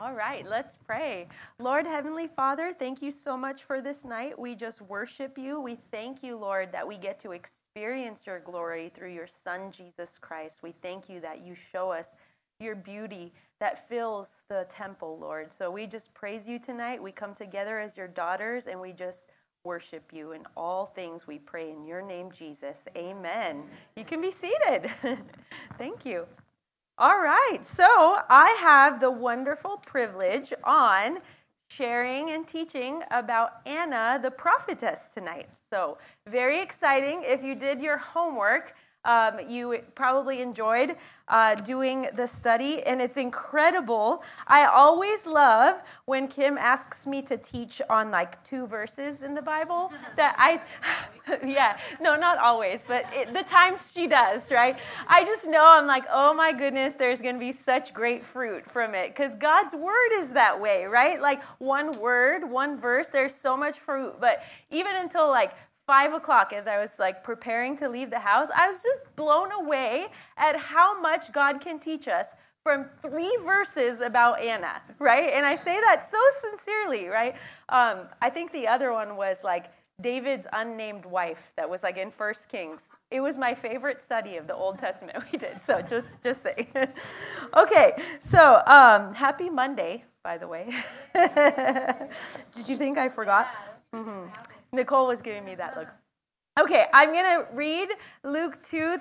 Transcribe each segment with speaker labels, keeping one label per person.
Speaker 1: All right, let's pray. Lord, Heavenly Father, thank you so much for this night. We just worship you. We thank you, Lord, that we get to experience your glory through your Son, Jesus Christ. We thank you that you show us your beauty that fills the temple, Lord. So we just praise you tonight. We come together as your daughters, and we just worship you. In all things we pray in your name, Jesus. Amen. You can be seated. Thank you. All right, so I have the wonderful privilege on sharing and teaching about Anna the prophetess tonight. So very exciting. If you did your homework, you probably enjoyed doing the study, and it's incredible. I always love when Kim asks me to teach on like 2 verses in the Bible. Yeah, no, not always, but the times she does, right? I just know I'm like, oh my goodness, there's going to be such great fruit from it, because God's word is that way, right? Like one word, one verse, there's so much fruit. But even until like 5 o'clock, as I was like preparing to leave the house, I was just blown away at how much God can teach us from 3 verses about Anna, right? And I say that so sincerely, right? I think the other one was like David's unnamed wife that was like in 1 Kings. It was my favorite study of the Old Testament we did, so just say. Okay, so happy Monday, by the way. Did you think I forgot? Mm-hmm. Nicole was giving me that look. Okay, I'm going to read Luke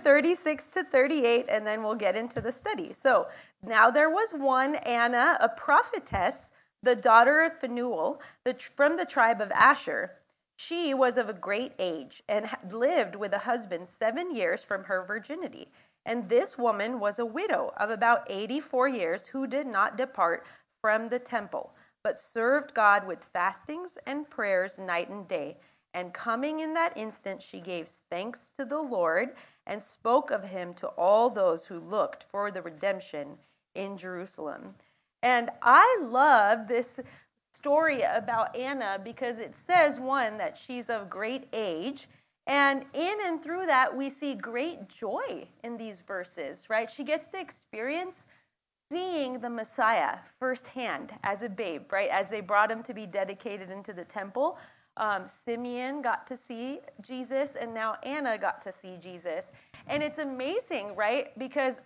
Speaker 1: 2:36-38, and then we'll get into the study. So, now there was one, Anna, a prophetess, the daughter of Phanuel, from the tribe of Asher. She was of a great age and had lived with a husband 7 years from her virginity. And this woman was a widow of about 84 years who did not depart from the temple, but served God with fastings and prayers night and day. And coming in that instant, she gave thanks to the Lord and spoke of him to all those who looked for the redemption in Jerusalem. And I love this story about Anna because it says, one, that she's of great age. And in and through that, we see great joy in these verses, right? She gets to experience seeing the Messiah firsthand as a babe, right? As they brought him to be dedicated into the temple. Simeon got to see Jesus, and now Anna got to see Jesus. And it's amazing, right? Because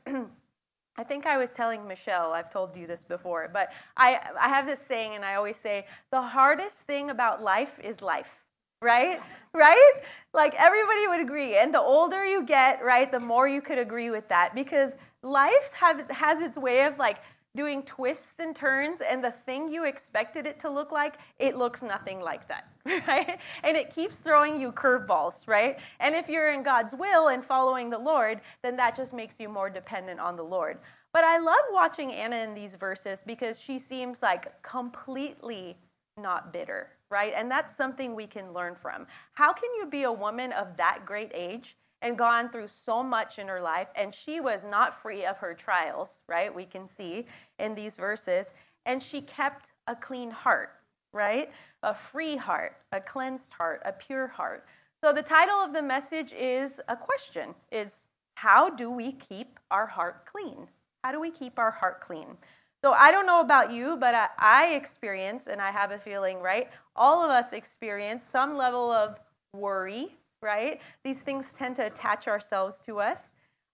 Speaker 1: I think I was telling Michelle, I've told you this before, but I have this saying, and I always say, the hardest thing about life is life, right? Right? Like everybody would agree. And the older you get, right, the more you could agree with that, because life has its way of like doing twists and turns, and the thing you expected it to look like, it looks nothing like that, right? And it keeps throwing you curveballs, right? And if you're in God's will and following the Lord, then that just makes you more dependent on the Lord. But I love watching Anna in these verses because she seems like completely not bitter, right? And that's something we can learn from. How can you be a woman of that great age and gone through so much in her life, and she was not free of her trials, right? We can see in these verses. And she kept a clean heart, right? A free heart, a cleansed heart, a pure heart. So the title of the message is a question, is how do we keep our heart clean? How do we keep our heart clean? So I don't know about you, but I experience, and I have a feeling, right? All of us experience some level of worry, right? These things tend to attach ourselves to us.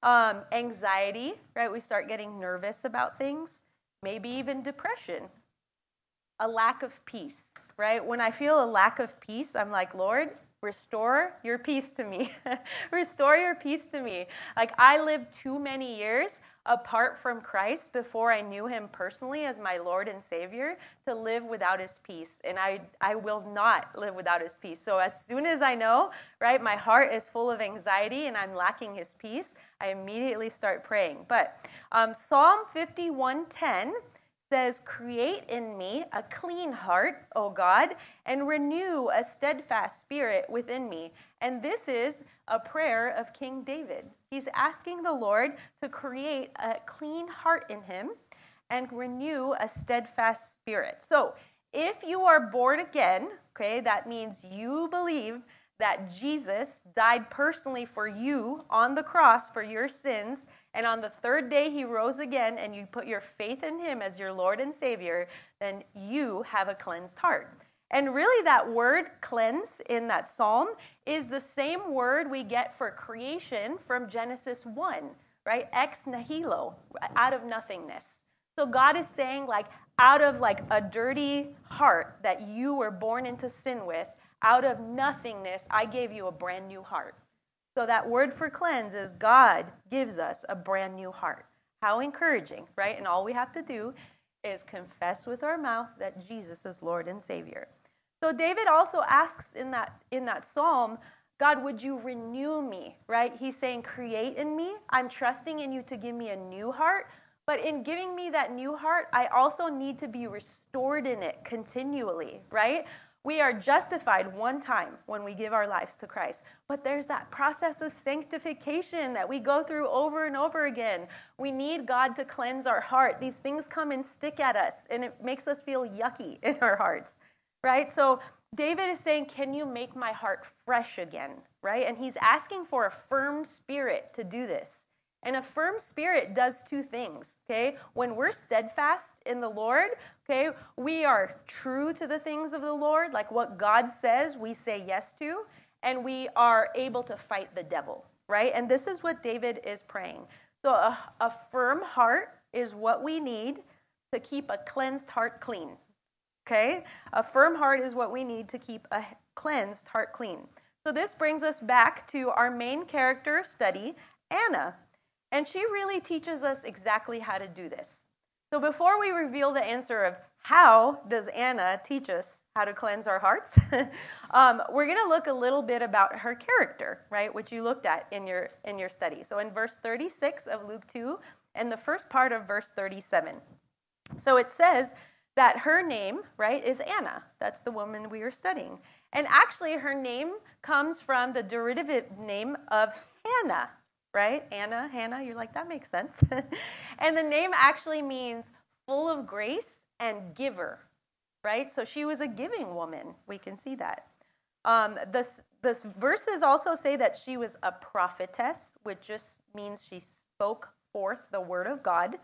Speaker 1: Anxiety, right? We start getting nervous about things. Maybe even depression. A lack of peace, right? When I feel a lack of peace, I'm like, Lord, restore your peace to me. Restore your peace to me. Like I lived too many years apart from Christ before I knew him personally as my Lord and Savior to live without his peace. And I will not live without his peace. So as soon as I know, right, my heart is full of anxiety and I'm lacking his peace, I immediately start praying. But Psalm 51:10 says, create in me a clean heart, O God, and renew a steadfast spirit within me. And this is a prayer of King David. He's asking the Lord to create a clean heart in him and renew a steadfast spirit. So if you are born again, okay, that means you believe that Jesus died personally for you on the cross for your sins, and on the third day he rose again, and you put your faith in him as your Lord and Savior, then you have a cleansed heart. And really that word cleanse in that psalm is the same word we get for creation from Genesis 1, right? Ex nihilo, out of nothingness. So God is saying, like, out of like a dirty heart that you were born into sin with, out of nothingness, I gave you a brand new heart. So that word for cleanse is God gives us a brand new heart. How encouraging, right? And all we have to do is confess with our mouth that Jesus is Lord and Savior. So David also asks in that psalm, God, would you renew me, right? He's saying, create in me. I'm trusting in you to give me a new heart. But in giving me that new heart, I also need to be restored in it continually, right? We are justified one time when we give our lives to Christ. But there's that process of sanctification that we go through over and over again. We need God to cleanse our heart. These things come and stick at us, and it makes us feel yucky in our hearts, right? So David is saying, can you make my heart fresh again, right? And he's asking for a firm spirit to do this. And a firm spirit does two things, okay? When we're steadfast in the Lord, okay, we are true to the things of the Lord, like what God says we say yes to, and we are able to fight the devil, right? And this is what David is praying. So a firm heart is what we need to keep a cleansed heart clean, okay? A firm heart is what we need to keep a cleansed heart clean. So this brings us back to our main character study, Anna. And she really teaches us exactly how to do this. So before we reveal the answer of how does Anna teach us how to cleanse our hearts, we're going to look a little bit about her character, right, which you looked at in your study. So in verse 36 of Luke 2 and the first part of verse 37. So it says that her name, right, is Anna. That's the woman we are studying. And actually her name comes from the derivative name of Hannah. Right? Anna, Hannah, you're like, that makes sense. And the name actually means full of grace and giver, right? So she was a giving woman. We can see that. This verses also say that she was a prophetess, which just means she spoke forth the word of God.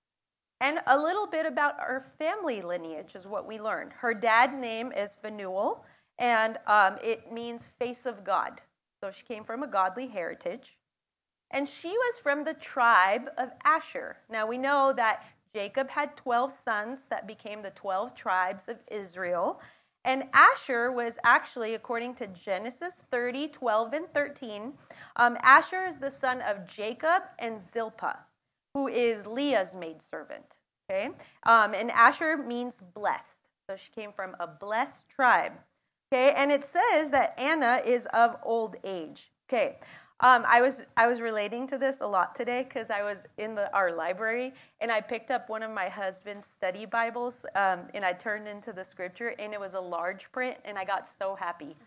Speaker 1: And a little bit about her family lineage is what we learned. Her dad's name is Phanuel, and it means face of God. So she came from a godly heritage. And she was from the tribe of Asher. Now we know that Jacob had 12 sons that became the 12 tribes of Israel. And Asher was actually, according to Genesis 30, 12, and 13, Asher is the son of Jacob and Zilpah, who is Leah's maidservant. Okay? And Asher means blessed. So she came from a blessed tribe. Okay? And it says that Anna is of old age. Okay. I was relating to this a lot today because I was in our library and I picked up one of my husband's study Bibles and I turned into the scripture and it was a large print and I got so happy.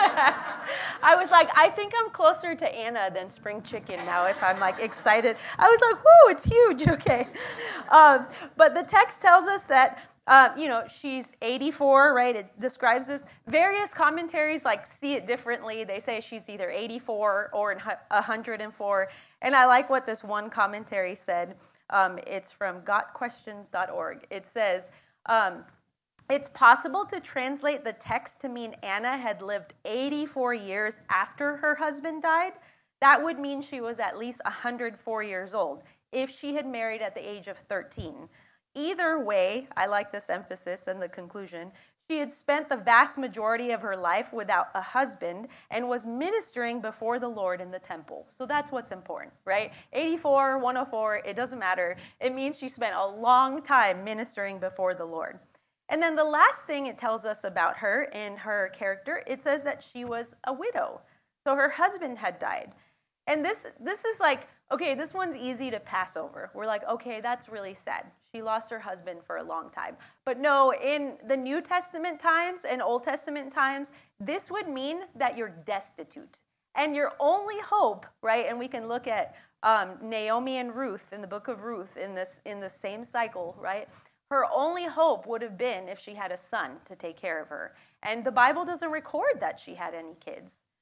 Speaker 1: I was like, I think I'm closer to Anna than Spring Chicken now if I'm like excited. I was like, whoo, it's huge. Okay. But the text tells us that she's 84, right? It describes this. Various commentaries see it differently. They say she's either 84 or 104. And I like what this one commentary said. It's from gotquestions.org. It says, it's possible to translate the text to mean Anna had lived 84 years after her husband died. That would mean she was at least 104 years old if she had married at the age of 13. Either way, I like this emphasis and the conclusion, she had spent the vast majority of her life without a husband and was ministering before the Lord in the temple. So that's what's important, right? 84, 104, it doesn't matter. It means she spent a long time ministering before the Lord. And then the last thing it tells us about her in her character, it says that she was a widow. So her husband had died. And this is like, okay, this one's easy to pass over. We're like, okay, that's really sad. She lost her husband for a long time. But no, in the New Testament times and Old Testament times, this would mean that you're destitute. And your only hope, right, and we can look at Naomi and Ruth in the book of Ruth in the same cycle, right? Her only hope would have been if she had a son to take care of her. And the Bible doesn't record that she had any kids.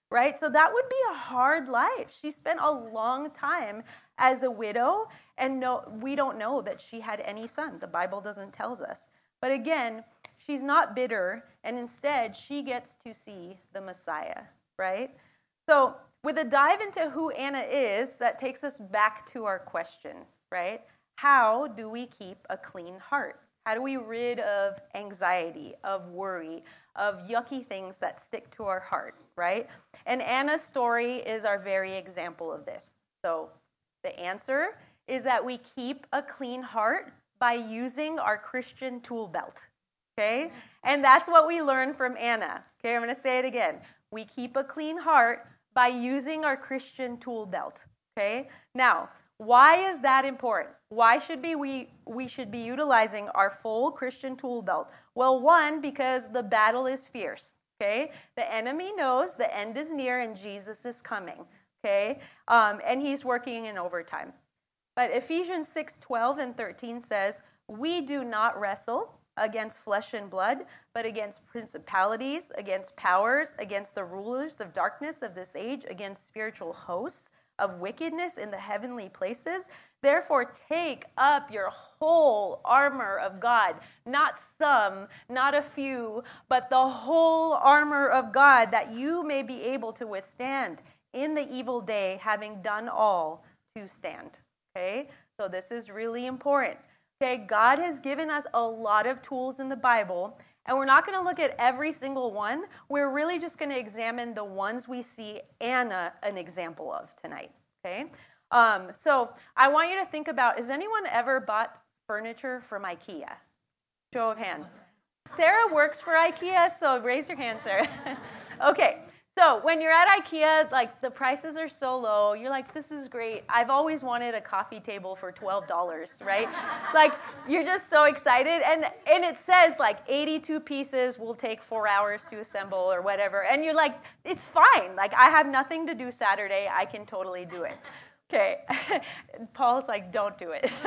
Speaker 1: right? So that would be a hard life. She spent a long time as a widow, and we don't know that she had any son. The Bible doesn't tell us. But again, she's not bitter, and instead she gets to see the Messiah, right? So with a dive into who Anna is, that takes us back to our question, right? How do we keep a clean heart? How do we rid of anxiety, of worry, of yucky things that stick to our heart, right? And Anna's story is our very example of this. So the answer is that we keep a clean heart by using our Christian tool belt, okay? And that's what we learned from Anna, okay? I'm going to say it again. We keep a clean heart by using our Christian tool belt, okay? Now, why is that important? Why should we should be utilizing our full Christian tool belt? Well, one, because the battle is fierce, okay? The enemy knows the end is near and Jesus is coming, okay? And he's working in overtime. But Ephesians 6:12 and 13 says, we do not wrestle against flesh and blood, but against principalities, against powers, against the rulers of darkness of this age, against spiritual hosts of wickedness in the heavenly places. Therefore, take up your whole armor of God, not some, not a few, but the whole armor of God, that you may be able to withstand in the evil day, having done all to stand. Okay? So this is really important. Okay, God has given us a lot of tools in the Bible, and we're not going to look at every single one. We're really just going to examine the ones we see Anna an example of tonight, okay? So I want you to think about, has anyone ever bought furniture from IKEA? Show of hands. Sarah works for IKEA, so raise your hand, Sarah. Okay. So when you're at IKEA, like the prices are so low, you're like, this is great. I've always wanted a coffee table for $12, right? Like you're just so excited. And it says like 82 pieces will take 4 hours to assemble or whatever. And you're like, it's fine. Like I have nothing to do Saturday. I can totally do it. Okay. Paul's like, don't do it.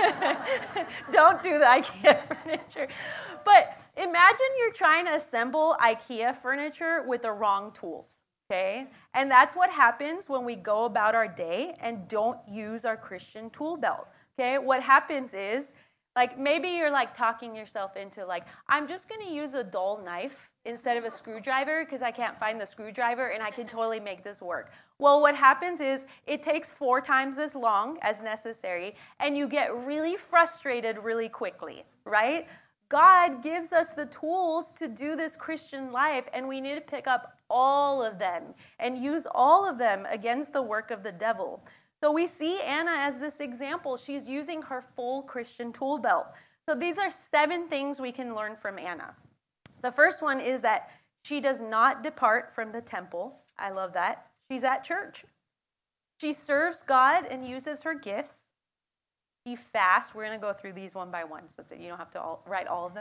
Speaker 1: Don't do the IKEA furniture. But imagine you're trying to assemble IKEA furniture with the wrong tools. Okay? And that's what happens when we go about our day and don't use our Christian tool belt. Okay? What happens is, like, maybe you're, like, talking yourself into, like, I'm just going to use a dull knife instead of a screwdriver because I can't find the screwdriver and I can totally make this work. Well, what happens is it takes 4 times as long as necessary and you get really frustrated really quickly, right? God gives us the tools to do this Christian life, and we need to pick up all of them and use all of them against the work of the devil. So we see Anna as this example. She's using her full Christian tool belt. So these are 7 things we can learn from Anna. The first one is that she does not depart from the temple. I love that. She's at church. She serves God and uses her gifts. She fasts. We're going to go through these one by one so that you don't have to write all of them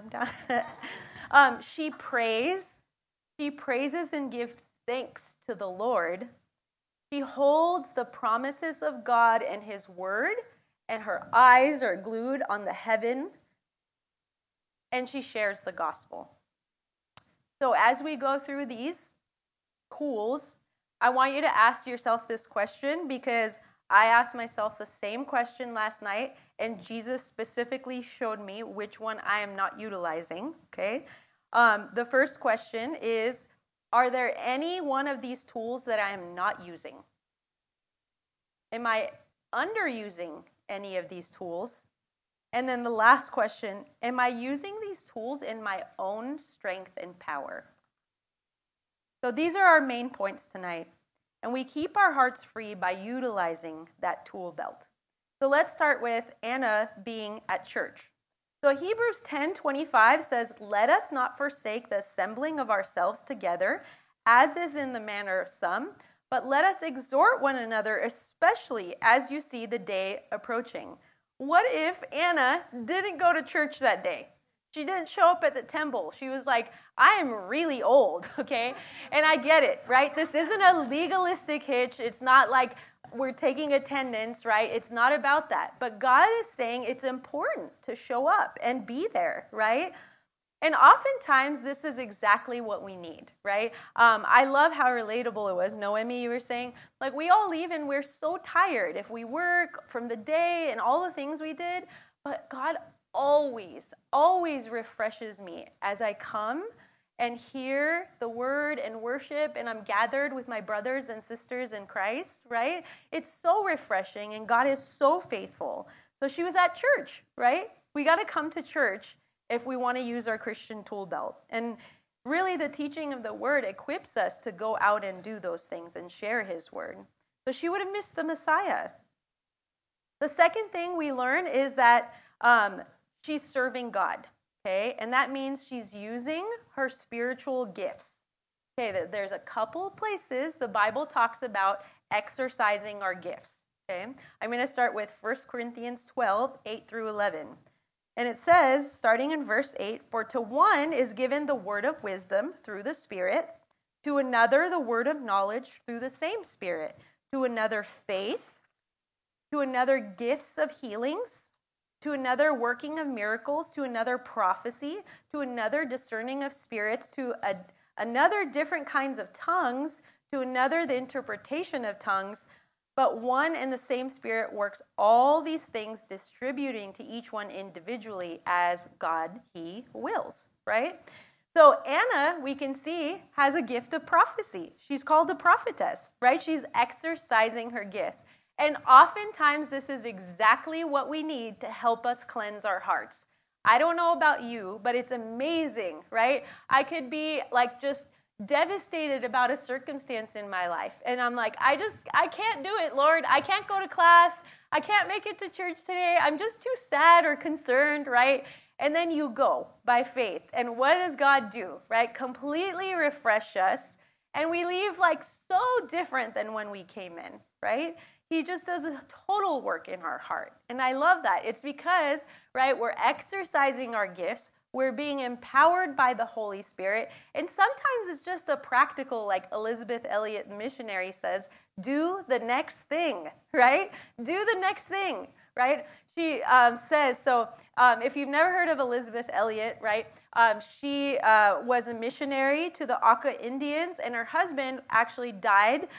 Speaker 1: down. She prays. She praises and gives thanks to the Lord. She holds the promises of God and His Word, and her eyes are glued on the heaven, and she shares the gospel. So as we go through these tools, I want you to ask yourself this question, because I asked myself the same question last night, and Jesus specifically showed me which one I am not utilizing, okay? The first question is, are there any one of these tools that I am not using? Am I underusing any of these tools? And then the last question, am I using these tools in my own strength and power? So these are our main points tonight. And we keep our hearts free by utilizing that tool belt. So let's start with Anna being at church. So Hebrews 10:25 says, let us not forsake the assembling of ourselves together, as is in the manner of some, but let us exhort one another, especially as you see the day approaching. What if Anna didn't go to church that day? She didn't show up at the temple. She was like, I am really old, okay? And I get it, right? This isn't a legalistic hitch. It's not like we're taking attendance, right? It's not about that. But God is saying it's important to show up and be there, right? And oftentimes, this is exactly what we need, right? I love how relatable it was. Noemi, you were saying, like, we all leave and we're so tired if we work from the day and all the things we did. But God always, always refreshes me as I come and hear the word and worship, and I'm gathered with my brothers and sisters in Christ, right? It's so refreshing, and God is so faithful. So she was at church, right? We got to come to church if we want to use our Christian tool belt. And really, the teaching of the word equips us to go out and do those things and share his word. So she would have missed the Messiah. The second thing we learn is that she's serving God, okay? And that means she's using her spiritual gifts. Okay, there's a couple places the Bible talks about exercising our gifts, okay? I'm going to start with 1 Corinthians 12, 8 through 11. And it says, starting in verse 8, "For to one is given the word of wisdom through the Spirit, to another the word of knowledge through the same Spirit, to another faith, to another gifts of healings, to another working of miracles, to another prophecy, to another discerning of spirits, to another different kinds of tongues, to another the interpretation of tongues. But one and the same Spirit works all these things, distributing to each one individually as God, he wills," right? So Anna, we can see, has a gift of prophecy. She's called a prophetess, right? She's exercising her gifts. And oftentimes, this is exactly what we need to help us cleanse our hearts. I don't know about you, but it's amazing, right? I could be like just devastated about a circumstance in my life. And I'm like, I can't do it, Lord. I can't go to class. I can't make it to church today. I'm just too sad or concerned, right? And then you go by faith. And what does God do, right? Completely refresh us. And we leave like so different than when we came in, right? He just does a total work in our heart. And I love that. It's because, right, we're exercising our gifts. We're being empowered by the Holy Spirit. And sometimes it's just a practical, like Elizabeth Elliot, the missionary, says, do the next thing, right? Do the next thing, right? She says, so if you've never heard of Elizabeth Elliot, right, she was a missionary to the Auca Indians, and her husband actually died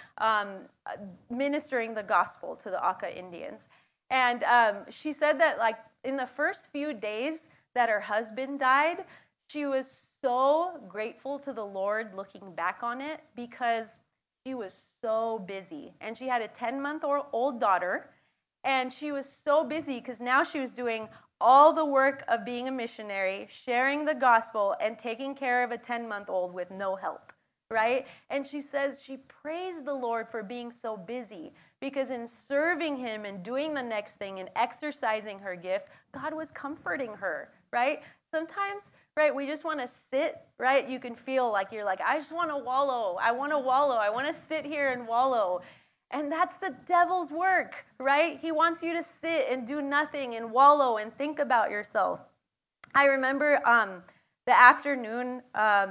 Speaker 1: ministering the gospel to the Auca Indians. And she said that, like, in the first few days that her husband died, she was so grateful to the Lord looking back on it because she was so busy. And she had a 10-month-old daughter, and she was so busy because now she was doing all the work of being a missionary, sharing the gospel, and taking care of a 10-month-old with no help, right? And she says she praised the Lord for being so busy because in serving him and doing the next thing and exercising her gifts, God was comforting her, right? Sometimes, right, we just want to sit, right? You can feel like you're like, I just want to wallow. I want to wallow. I want to sit here and wallow. And that's the devil's work, right? He wants you to sit and do nothing and wallow and think about yourself. I remember the afternoon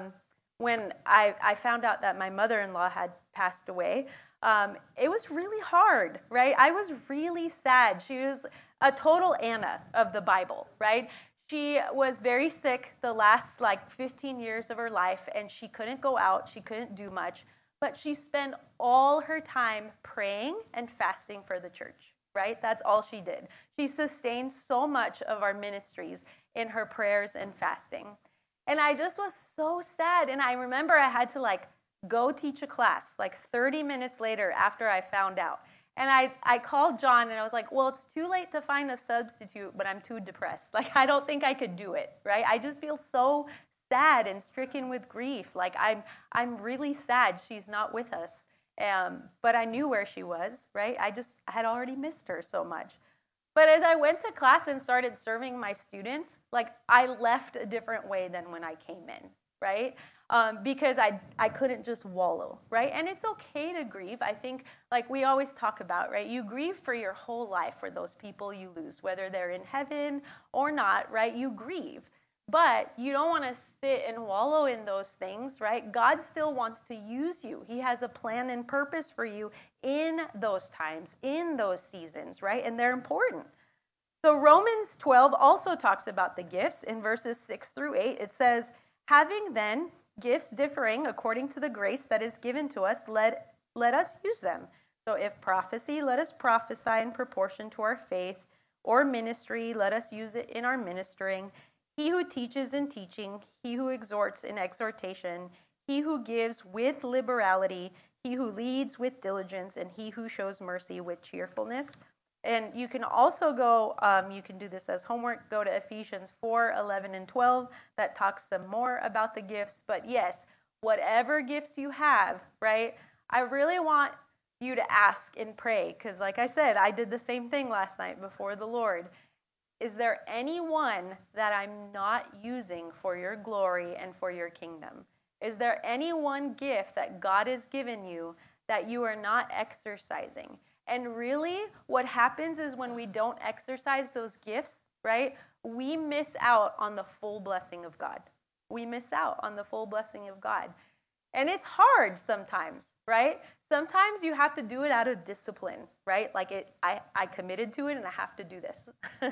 Speaker 1: when I found out that my mother-in-law had passed away. It was really hard, right? I was really sad. She was a total Anna of the Bible, right? She was very sick the last 15 years of her life, and she couldn't go out. She couldn't do much. But she spent all her time praying and fasting for the church, right? That's all she did. She sustained so much of our ministries in her prayers and fasting. And I just was so sad. And I remember I had to go teach a class 30 minutes later after I found out. And I called John and I was like, well, it's too late to find a substitute, but I'm too depressed. I don't think I could do it, right? I just feel so sad and stricken with grief. I'm really sad she's not with us. But I knew where she was, right? I had already missed her so much. But as I went to class and started serving my students, I left a different way than when I came in, right? Because I couldn't just wallow, right? And it's okay to grieve. I think, we always talk about, right? You grieve for your whole life for those people you lose, whether they're in heaven or not, right? You grieve. But you don't want to sit and wallow in those things, right? God still wants to use you. He has a plan and purpose for you in those times, in those seasons, right? And they're important. So Romans 12 also talks about the gifts. In verses 6 through 8, it says, having then gifts differing according to the grace that is given to us, let us use them. So if prophecy, let us prophesy in proportion to our faith, or ministry, let us use it in our ministering. He who teaches in teaching, he who exhorts in exhortation, he who gives with liberality, he who leads with diligence, and he who shows mercy with cheerfulness. And you can also go, you can do this as homework, go to Ephesians 4, 11, and 12. That talks some more about the gifts. But yes, whatever gifts you have, right, I really want you to ask and pray. Because like I said, I did the same thing last night before the Lord. Is there anyone that I'm not using for your glory and for your kingdom? Is there any one gift that God has given you that you are not exercising? And really, what happens is when we don't exercise those gifts, right, we miss out on the full blessing of God. We miss out on the full blessing of God. And it's hard sometimes, right? Sometimes you have to do it out of discipline, right? Like I committed to it and I have to do this.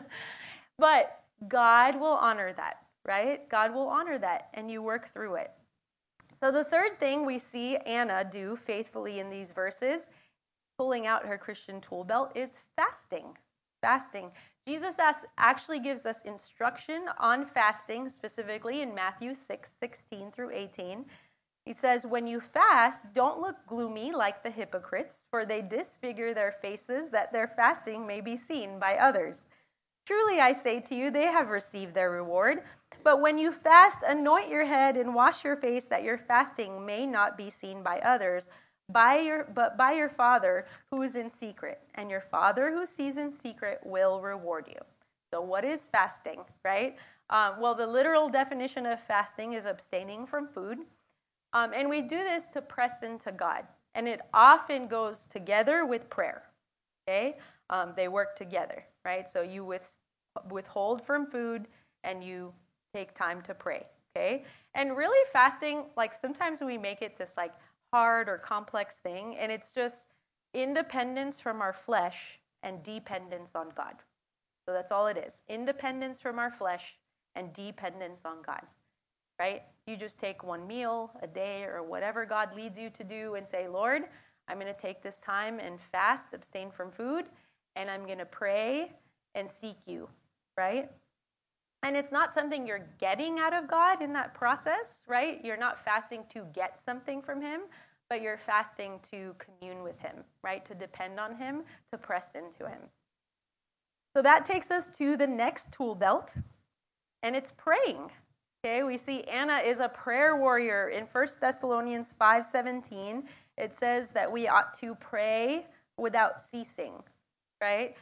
Speaker 1: But God will honor that, right? God will honor that, and you work through it. So the third thing we see Anna do faithfully in these verses, pulling out her Christian tool belt, is fasting. Fasting. Jesus actually gives us instruction on fasting, specifically in Matthew 6:16 through 18. He says, when you fast, don't look gloomy like the hypocrites, for they disfigure their faces that their fasting may be seen by others. Truly I say to you, they have received their reward. But when you fast, anoint your head and wash your face, that your fasting may not be seen by others, but by your Father who is in secret. And your Father who sees in secret will reward you. So what is fasting, right? Well, the literal definition of fasting is abstaining from food. And we do this to press into God. And it often goes together with prayer, okay? They work together, right? So you withhold from food and you take time to pray, okay? And really fasting, like sometimes we make it this like hard or complex thing, and it's just independence from our flesh and dependence on God. So that's all it is. Independence from our flesh and dependence on God, right? You just take one meal a day or whatever God leads you to do and say, Lord, I'm going to take this time and fast, abstain from food, and I'm going to pray and seek you, right? And it's not something you're getting out of God in that process, right? You're not fasting to get something from him, but you're fasting to commune with him, right? To depend on him, to press into him. So that takes us to the next tool belt, and it's praying. Okay, we see Anna is a prayer warrior. In 1 Thessalonians 5:17, it says that we ought to pray without ceasing, right?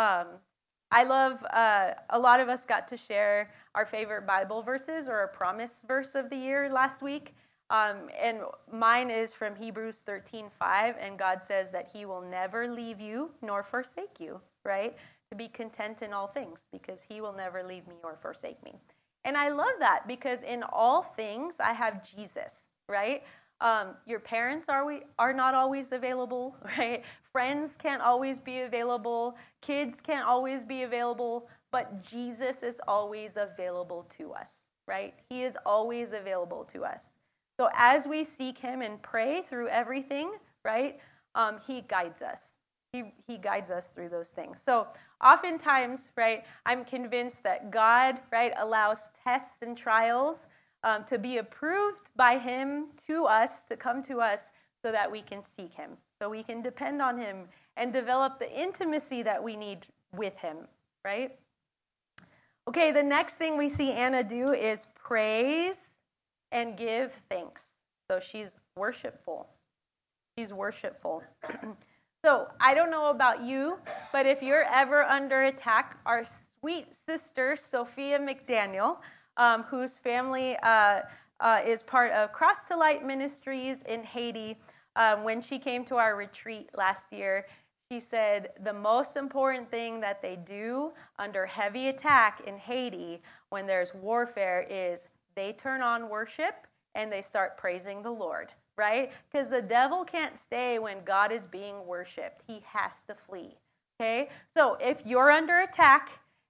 Speaker 1: I love, a lot of us got to share our favorite Bible verses or a promise verse of the year last week. And mine is from Hebrews 13:5, and God says that he will never leave you nor forsake you, right? To be content in all things, because he will never leave me or forsake me. And I love that because in all things, I have Jesus, right? Your parents are not always available, right? Friends can't always be available. Kids can't always be available. But Jesus is always available to us, right? He is always available to us. So as we seek him and pray through everything, right, he guides us. He guides us through those things. So oftentimes, right, I'm convinced that God, right, allows tests and trials to be approved by him to us, to come to us, so that we can seek him, so we can depend on him and develop the intimacy that we need with him, right? Okay, the next thing we see Anna do is praise and give thanks. So she's worshipful. She's worshipful. So I don't know about you, but if you're ever under attack, our sweet sister, Sophia McDaniel, whose family is part of Cross to Light Ministries in Haiti, when she came to our retreat last year, she said the most important thing that they do under heavy attack in Haiti when there's warfare is they turn on worship and they start praising the Lord. Right? Because the devil can't stay when God is being worshipped. He has to flee. Okay? So if you're under attack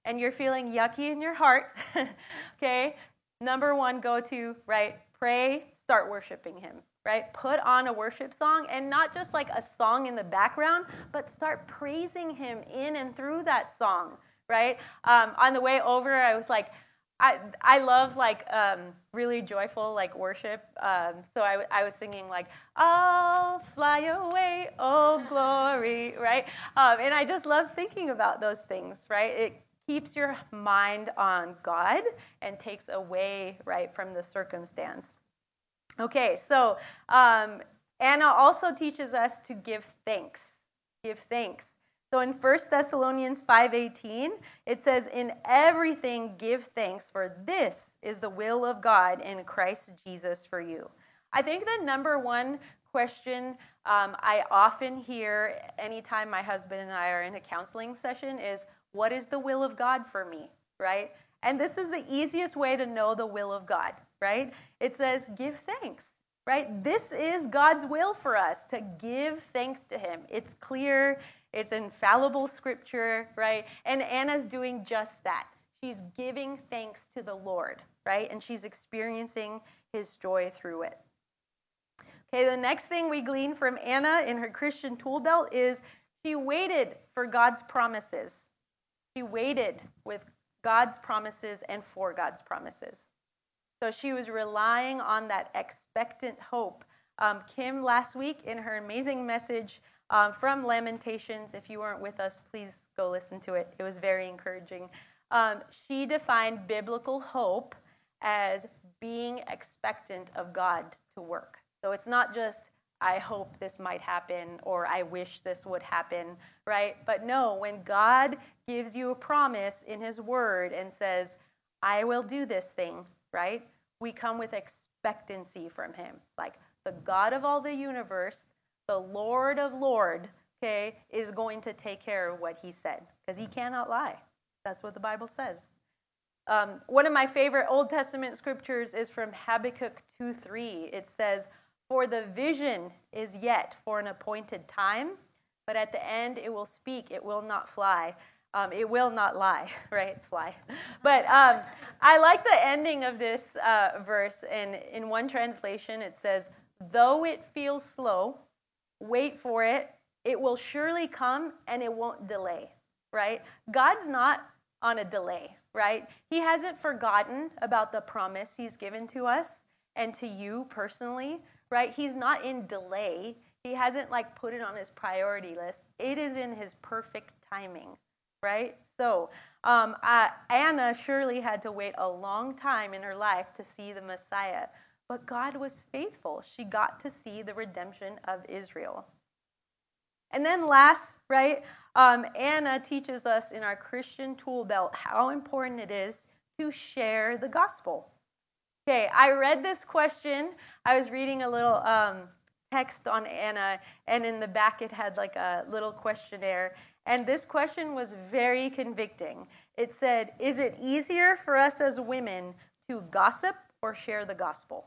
Speaker 1: and you're feeling yucky in your heart, okay, number one, go to, right, pray, start worshiping him, right? Put on a worship song, and not just like a song in the background, but start praising him in and through that song, right? On the way over, I was like, I love like really joyful like worship. So I was singing like, I'll fly away, oh glory, right? And I just love thinking about those things, right? It keeps your mind on God and takes away, right, from the circumstance. Okay, so Anna also teaches us to give thanks. Give thanks. So in 1 Thessalonians 5:18, it says, in everything give thanks, for this is the will of God in Christ Jesus for you. I think the number one question I often hear anytime my husband and I are in a counseling session is, what is the will of God for me, right? And this is the easiest way to know the will of God, right? It says, give thanks, right? This is God's will for us, to give thanks to him. It's clear. It's infallible scripture, right? And Anna's doing just that. She's giving thanks to the Lord, right? And she's experiencing his joy through it. Okay, the next thing we glean from Anna in her Christian tool belt is she waited for God's promises. She waited with God's promises and for God's promises. So she was relying on that expectant hope. Kim, last week, in her amazing message from Lamentations, if you weren't with us, please go listen to it. It was very encouraging. She defined biblical hope as being expectant of God to work. So it's not just, I hope this might happen, or I wish this would happen, right? But no, when God gives you a promise in his word and says, I will do this thing, right? We come with expectancy from him. Like, the God of all the universe, the Lord of Lords, okay, is going to take care of what he said, because he cannot lie. That's what the Bible says. One of my favorite Old Testament scriptures is from Habakkuk 2:3. It says, for the vision is yet for an appointed time, but at the end it will speak, it will not fly. It will not lie, right? Fly. But I like the ending of this verse, and in one translation it says, though it feels slow, wait for it, it will surely come and it won't delay, right? God's not on a delay, right? He hasn't forgotten about the promise he's given to us and to you personally, right? He's not in delay. He hasn't like put it on his priority list. It is in his perfect timing, right? So Anna surely had to wait a long time in her life to see the Messiah, but God was faithful. She got to see the redemption of Israel. And then last, right, Anna teaches us in our Christian tool belt how important it is to share the gospel. Okay, I read this question. I was reading a little text on Anna, and in the back it had like a little questionnaire. And this question was very convicting. It said, is it easier for us as women to gossip or share the gospel?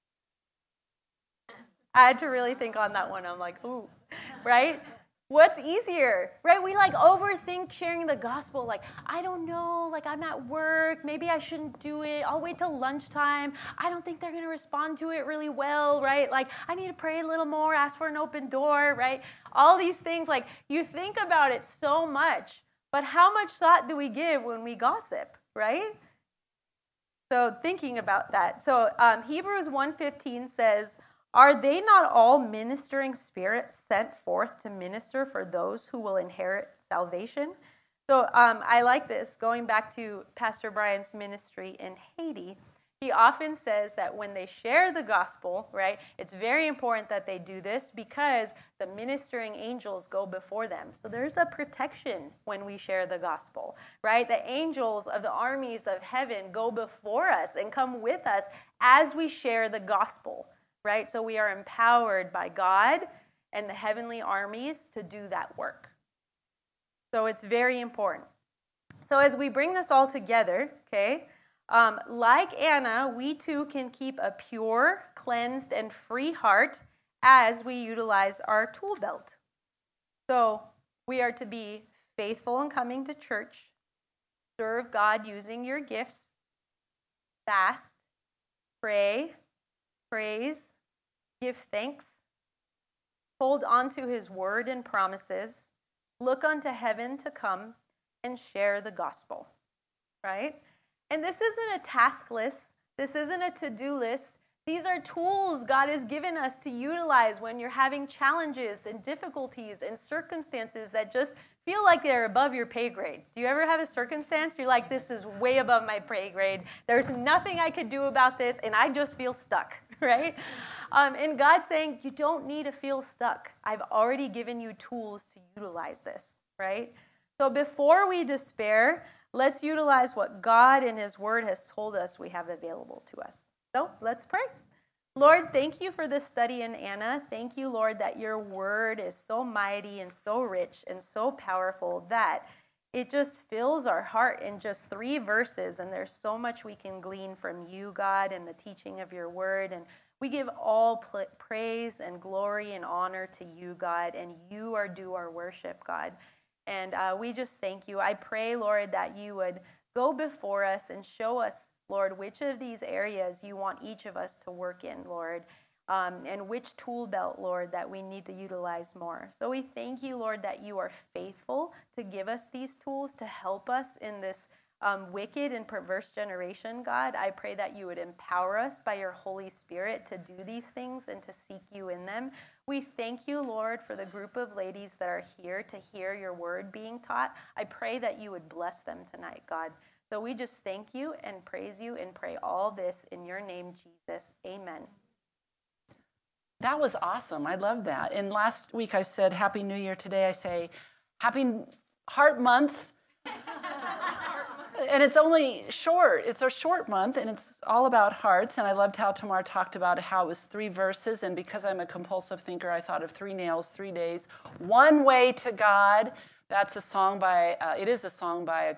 Speaker 1: I had to really think on that one. I'm like, ooh, right? What's easier, right? We like overthink sharing the gospel. Like, I don't know, like I'm at work, maybe I shouldn't do it. I'll wait till lunchtime. I don't think they're going to respond to it really well, right? Like, I need to pray a little more, ask for an open door, right? All these things, like you think about it so much, but how much thought do we give when we gossip, right? So thinking about that. So Hebrews 1:15 says, are they not all ministering spirits sent forth to minister for those who will inherit salvation? So I like this. Going back to Pastor Brian's ministry in Haiti, he often says that when they share the gospel, right, it's very important that they do this because the ministering angels go before them. So there's a protection when we share the gospel, right? The angels of the armies of heaven go before us and come with us as we share the gospel. Right? So we are empowered by God and the heavenly armies to do that work. So it's very important. So as we bring this all together, okay, like Anna, we too can keep a pure, cleansed, and free heart as we utilize our tool belt. So we are to be faithful in coming to church. serve God using your gifts, fast, pray, praise, give thanks, hold on to his word and promises, look unto heaven to come, and share the gospel, right? And this isn't a task list. This isn't a to-do list. These are tools God has given us to utilize when you're having challenges and difficulties and circumstances that just feel like they're above your pay grade. Do you ever have a circumstance you're like, this is way above my pay grade. There's nothing I could do about this, and I just feel stuck, right? And God's saying, you don't need to feel stuck. I've already given you tools to utilize this, right? So before we despair, let's utilize what God in his word has told us we have available to us. So let's pray. Lord, thank you for this study in Anna. Thank you, Lord, that your word is so mighty and so rich and so powerful that it just fills our heart in just 3 verses. And there's so much we can glean from you, God, and the teaching of your word. And we give all praise and glory and honor to you, God, and you are due our worship, God. And we just thank you. I pray, Lord, that you would go before us and show us, Lord, which of these areas you want each of us to work in, Lord, and which tool belt, Lord, that we need to utilize more. So we thank you, Lord, that you are faithful to give us these tools to help us in this wicked and perverse generation, God. I pray that you would empower us by your Holy Spirit to do these things and to seek you in them. We thank you, Lord, for the group of ladies that are here to hear your word being taught. I pray that you would bless them tonight, God. So we just thank you and praise you and pray all this in your name, Jesus. Amen.
Speaker 2: That was awesome. I love that. And last week I said, Happy New Year. Today I say, Happy Heart Month. And it's only short. It's a short month, and it's all about hearts. And I loved how Tamar talked about how it was 3 verses. And because I'm a compulsive thinker, I thought of 3 nails, 3 days. One Way to God. That's a song by, it is a song by,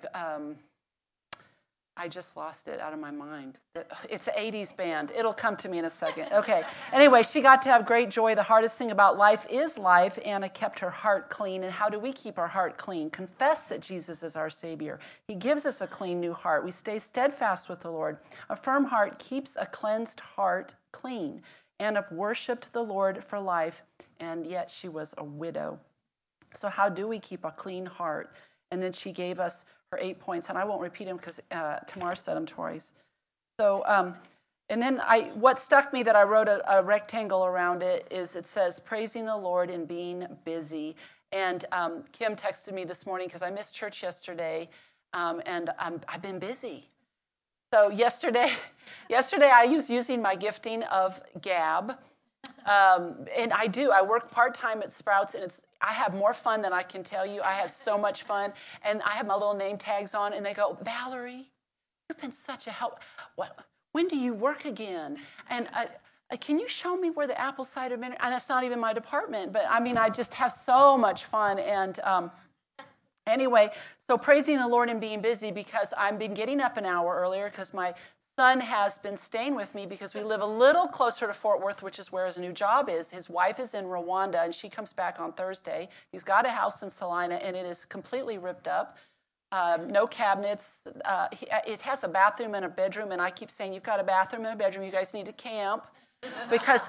Speaker 2: I just lost it out of my mind. It's an 80s band. It'll come to me in a second. Okay. Anyway, she got to have great joy. The hardest thing about life is life. Anna kept her heart clean. And how do we keep our heart clean? Confess that Jesus is our Savior. He gives us a clean new heart. We stay steadfast with the Lord. A firm heart keeps a cleansed heart clean. Anna worshiped the Lord for life, and yet she was a widow. So how do we keep a clean heart? And then she gave us her 8 points, and I won't repeat them because Tamar said them twice. So, and then what stuck me that I wrote a rectangle around it is it says, praising the Lord and being busy. And Kim texted me this morning because I missed church yesterday, and I've been busy. So yesterday I was using my gifting of gab. And I work part-time at Sprouts, and I have more fun than I can tell you. I have so much fun, and I have my little name tags on, and they go, Valerie, you've been such a help. When do you work again? And can you show me where the apple cider vinegar, and it's not even my department, but I mean, I just have so much fun. And anyway, so praising the Lord and being busy because I've been getting up an hour earlier because my son has been staying with me because we live a little closer to Fort Worth, which is where his new job is. His wife is in Rwanda, and she comes back on Thursday. He's got a house in Salina, and it is completely ripped up. No cabinets. It has a bathroom and a bedroom, and I keep saying, you've got a bathroom and a bedroom. You guys need to camp. Because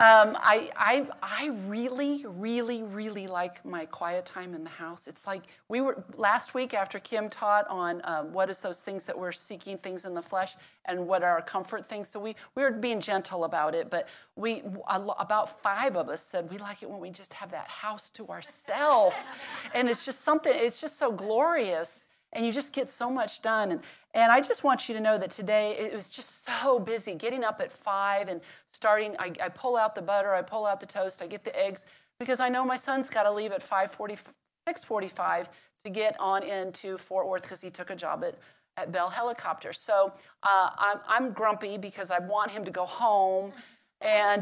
Speaker 2: I really, really, really like my quiet time in the house. It's like we were last week after Kim taught on what is those things that we're seeking, things in the flesh, and what are our comfort things. So we were being gentle about it, but about 5 of us said we like it when we just have that house to ourselves, and it's just something. It's just so glorious. And you just get so much done. And I just want you to know that today it was just so busy. Getting up at 5 and starting, I pull out the butter, I pull out the toast, I get the eggs, because I know my son's got to leave at 6:45 to get on into Fort Worth because he took a job at Bell Helicopter. So I'm grumpy because I want him to go home. And,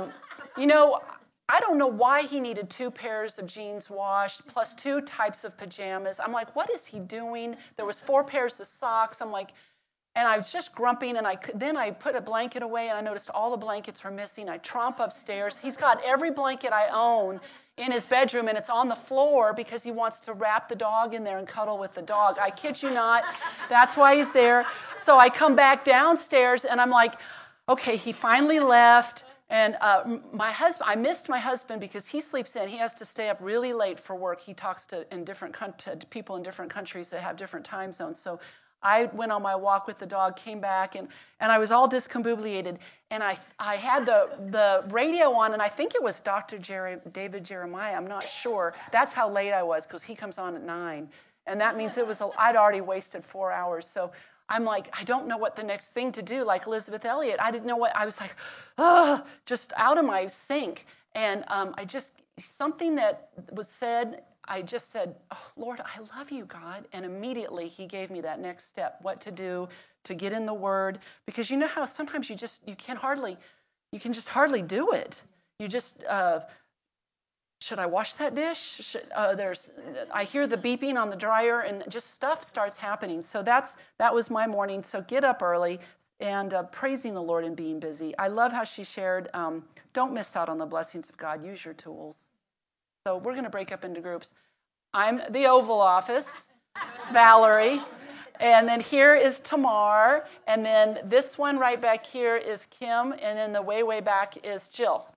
Speaker 2: I don't know why he needed 2 pairs of jeans washed plus 2 types of pajamas. I'm like, what is he doing? There was 4 pairs of socks. I'm like, And I was just grumping, and then I put a blanket away, and I noticed all the blankets were missing. I tromp upstairs. He's got every blanket I own in his bedroom, and it's on the floor because he wants to wrap the dog in there and cuddle with the dog. I kid you not. That's why he's there. So I come back downstairs, and I'm like, okay, he finally left. And I missed my husband because he sleeps in. He has to stay up really late for work. He talks to people in different countries that have different time zones. So I went on my walk with the dog, came back, and I was all discombobulated. And I had the radio on, and I think it was Dr. David Jeremiah. I'm not sure. That's how late I was, because he comes on at 9. And that means I'd already wasted 4 hours. So I'm like, I don't know what the next thing to do, like Elizabeth Elliot. I didn't know what, I was like, just out of my sync. And something that was said, I just said, oh, Lord, I love you, God. And immediately he gave me that next step, what to do to get in the Word. Because you know how sometimes you can just hardly do it. You just, should I wash that dish? I hear the beeping on the dryer, and just stuff starts happening. So that was my morning. So get up early and praising the Lord and being busy. I love how she shared, don't miss out on the blessings of God. Use your tools. So we're going to break up into groups. I'm the Oval Office, Valerie. And then here is Tamar. And then this one right back here is Kim. And then the way back is Jill.